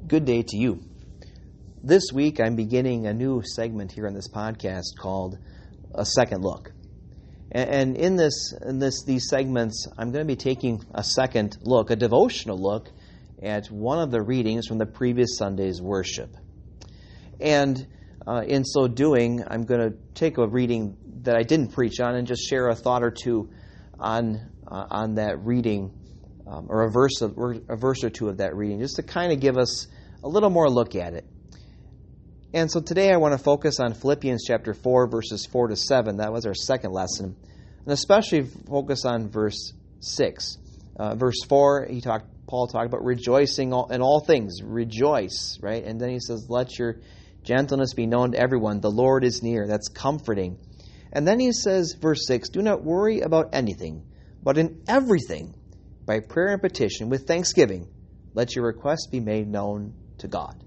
good day to you. This week I'm beginning a new segment here on this podcast called A Second Look. And in these segments, I'm going to be taking a second look, a devotional look, at one of the readings from the previous Sunday's worship. And in so doing, I'm going to take a reading that I didn't preach on and just share a thought or two on that reading, or a verse or two of that reading, just to kind of give us a little more look at it. And so today I want to focus on Philippians chapter 4, verses 4 to 7. That was our second lesson. And especially focus on verse 6. Verse 4, Paul talked about rejoicing in all things. Rejoice, right? And then he says, let your gentleness be known to everyone. The Lord is near. That's comforting. And then he says, verse 6, do not worry about anything, but in everything, by prayer and petition, with thanksgiving, let your requests be made known to God.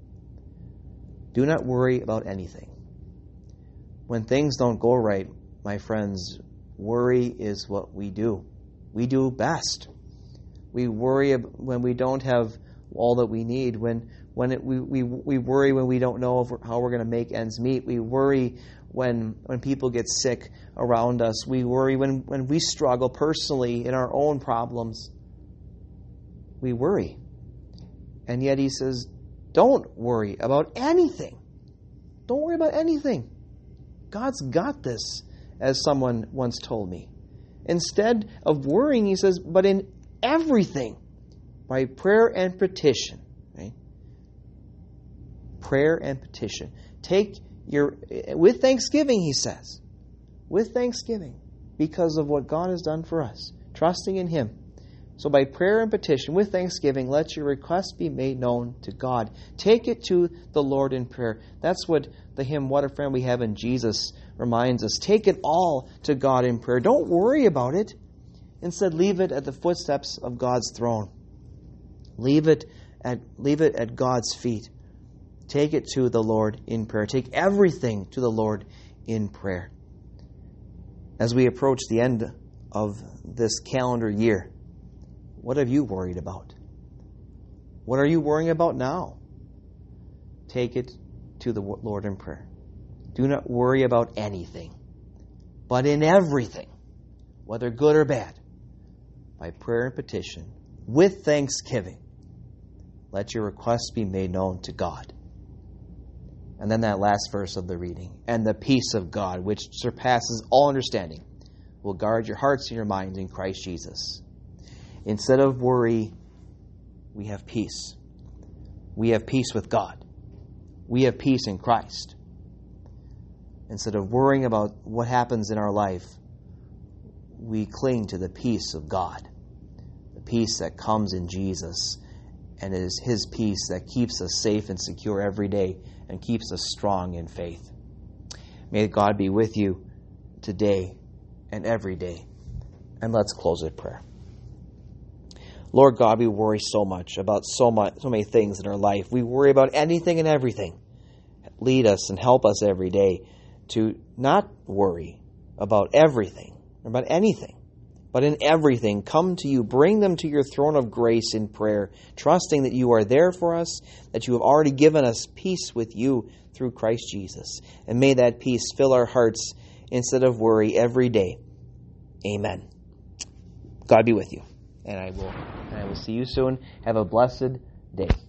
Do not worry about anything. When things don't go right, my friends, worry is what we do. We do best. We worry when we don't have all that we need. We worry when we don't know how we're going to make ends meet. We worry when people get sick around us. We worry when we struggle personally in our own problems. We worry. And yet he says, don't worry about anything. Don't worry about anything. God's got this, as someone once told me. Instead of worrying, he says, but in everything, by prayer and petition. Right? Prayer and petition. With thanksgiving, he says. With thanksgiving, because of what God has done for us. Trusting in Him. So by prayer and petition, with thanksgiving, let your requests be made known to God. Take it to the Lord in prayer. That's what the hymn, What a Friend We Have in Jesus, reminds us. Take it all to God in prayer. Don't worry about it. Instead, leave it at the footsteps of God's throne. Leave it at God's feet. Take it to the Lord in prayer. Take everything to the Lord in prayer. As we approach the end of this calendar year, what have you worried about? What are you worrying about now? Take it to the Lord in prayer. Do not worry about anything, but in everything, whether good or bad, by prayer and petition, with thanksgiving, let your requests be made known to God. And then that last verse of the reading, and the peace of God, which surpasses all understanding, will guard your hearts and your minds in Christ Jesus. Instead of worry, we have peace. We have peace with God. We have peace in Christ. Instead of worrying about what happens in our life, we cling to the peace of God. The peace that comes in Jesus. And it is His peace that keeps us safe and secure every day and keeps us strong in faith. May God be with you today and every day. And let's close with prayer. Lord God, we worry so much about so many things in our life. We worry about anything and everything. Lead us and help us every day to not worry about everything, or about anything, but in everything, come to you, bring them to your throne of grace in prayer, trusting that you are there for us, that you have already given us peace with you through Christ Jesus. And may that peace fill our hearts instead of worry every day. Amen. God be with you. And I will see you soon. Have a blessed day.